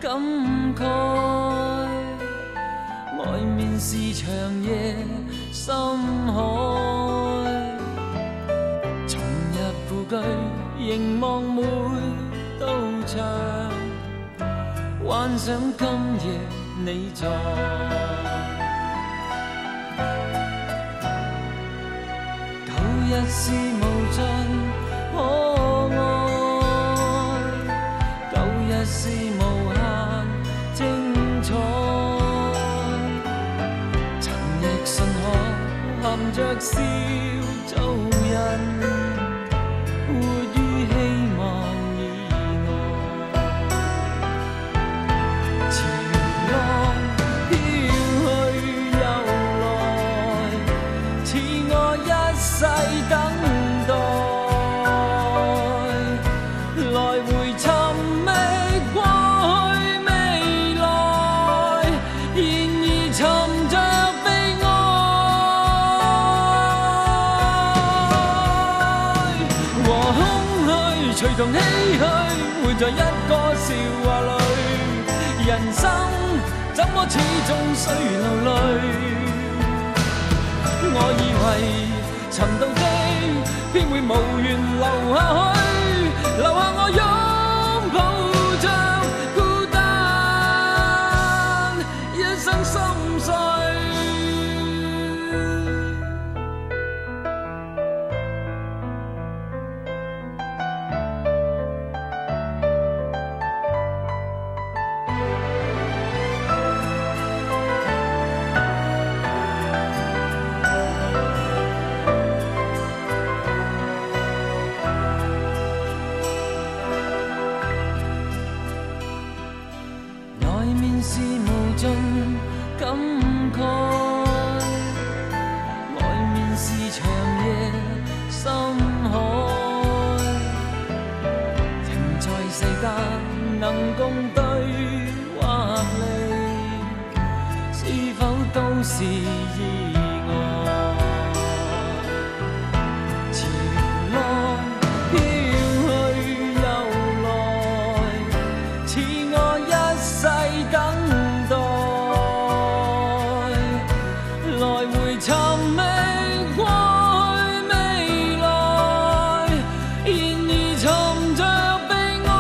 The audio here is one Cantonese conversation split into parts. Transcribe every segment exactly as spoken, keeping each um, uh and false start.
感慨，外面是长夜深海，重入故居凝望每道墙，幻想今夜你在。旧日是无尽可爱，旧日是无限精彩，曾亦信可含着笑做人，活於希望以外。潮浪飄去又來，似我一世等待，來回尋覓過去未來，然而尋着悲哀。和空虛隨同唏噓，活在一個笑話裏，人生怎麼始終需流淚？我以為尋到的必會無緣留下去，留下我擁抱着孤單，一生心碎。外面是無盡感慨，外面是長夜深海，停在世間能共對或離，是否都是意外？潮浪飄去又來，似我一世等待，來回尋覓過去未來，然而尋着悲哀。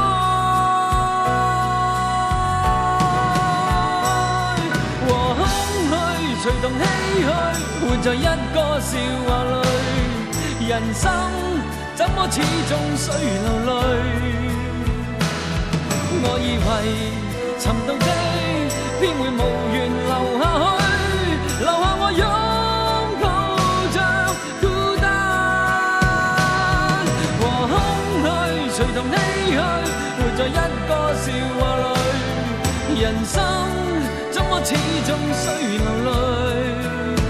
和空虛隨同唏噓，活在一個笑話裏，人生怎麼始終需流淚？我以為尋到的必會無緣留下去，留下我擁抱着孤單。和空虛隨同唏噓，活在一個笑話裏，人生怎麼始終需流淚？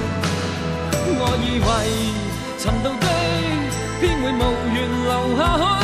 我以為尋到的必會無緣留下去。